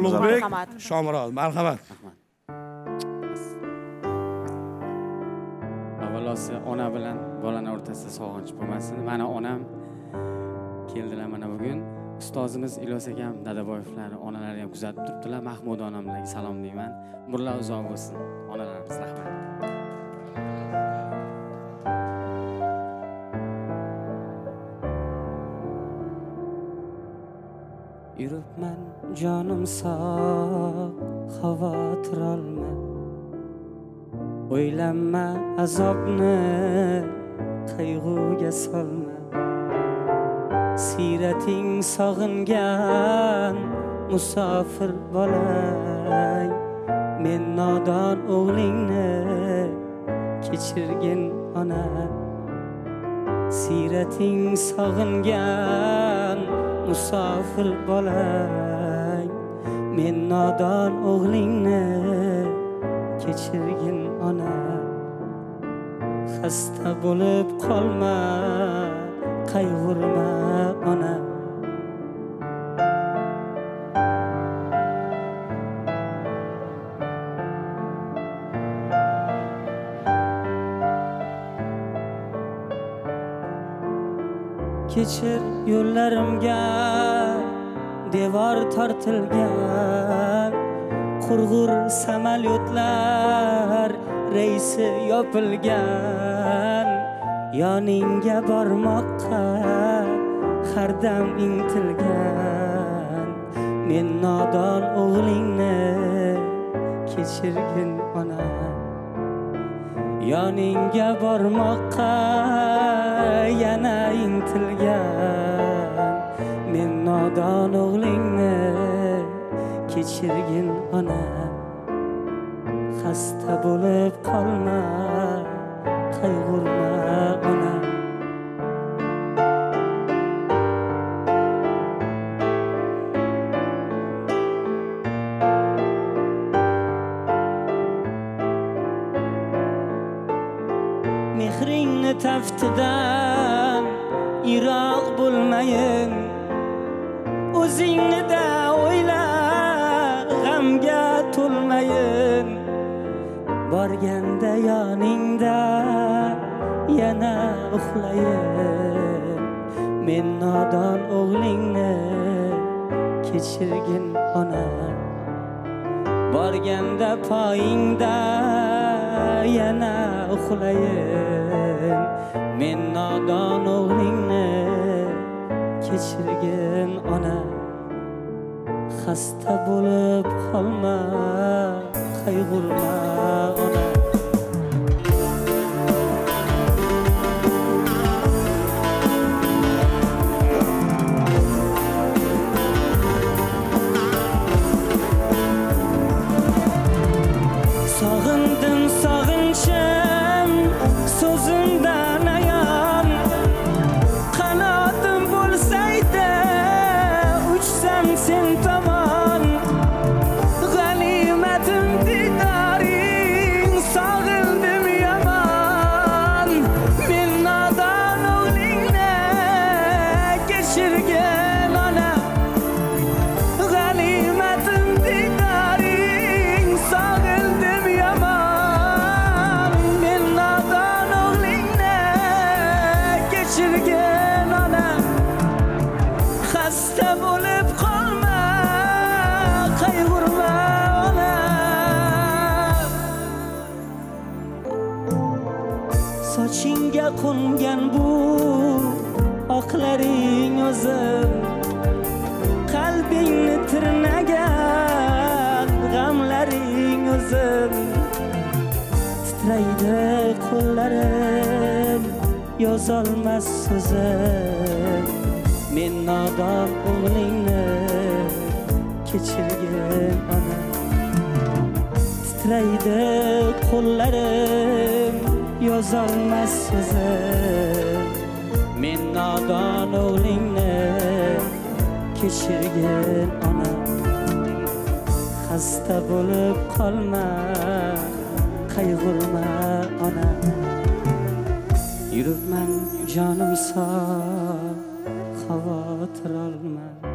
Ulug'bek Shomurodov, marhamat. Avvalosi ona bilan bolani o'rtasida sog'inch bo'lmasin. Mana onam keldilar mana bugun. Ustozimiz Ilyos akam, Dadaboyevlar, onalari ham kuzatib turibdilar. Mahmud onamlarga salom deyman. Umrlar uzoq bo'lsin. Onalarimiz rahmat. Yuribman jonim sog', xavotir olma. O'ylanma azobni, qayg'uga solma. Sirating sog'ingan musofir bolang, men nodon o'g'lingni kechirgin ona. Sirating sog'ingan musofir bolang, men nodon o'g'lingni kechirgin ona. Xasta bo'lib qolma, qayg'urma ona. Kechir yo'llarimga devor tortilgan, qurg'ur samolyotlar reysi yopilgan. Yoningga bormoqqa har dam intilgan, men nodon o'g'lingni kechirgin ona. Yoningga bormoqqa yana intilgan, men nodon o'g'lingni kechirgin ona. Xasta bo'lib qolma, qayg'urma ona. Mehringni taftidan yiroq bo'lmayin, o'zingni da o'yla, g'amga to'lmayin. Borganda yoningda yana uxlayin, men nodon o'g'lingni kechirgin ona. Borganda poyingda yana uxlayin, men nodon o'g'lingni kechirgin ona. Xasta bo'lib qolma, qayg'urma ona. Sog'indim sog'inchim so'zimdan ayon, qanotim bo'lsaydi uchsam sen tomon. G'animatim didoring, sog'indim yomon, men nodon o'g'lingni kechirgin ona. G'animatim didoring, sog'indim yomon, men nodon o'g'lingni kechirgin ona. Xasta bo'lib qolma, qayg'urma ona. Sochingga qo'ngan bu oqlaring o'zim, qalbingni tirnagan g'amlaring o'zim. Titraydi qo'llarim, yozolmas so'zim, men nodon o'g'lingni kechirgin ona. Titraydi qo'llarim, yozolmas so'zim, men nodon o'g'lingni kechirgin ona. Xasta bo'lib qolma, qayg'urma ona. Yuribman jonim sog', xavotir olma.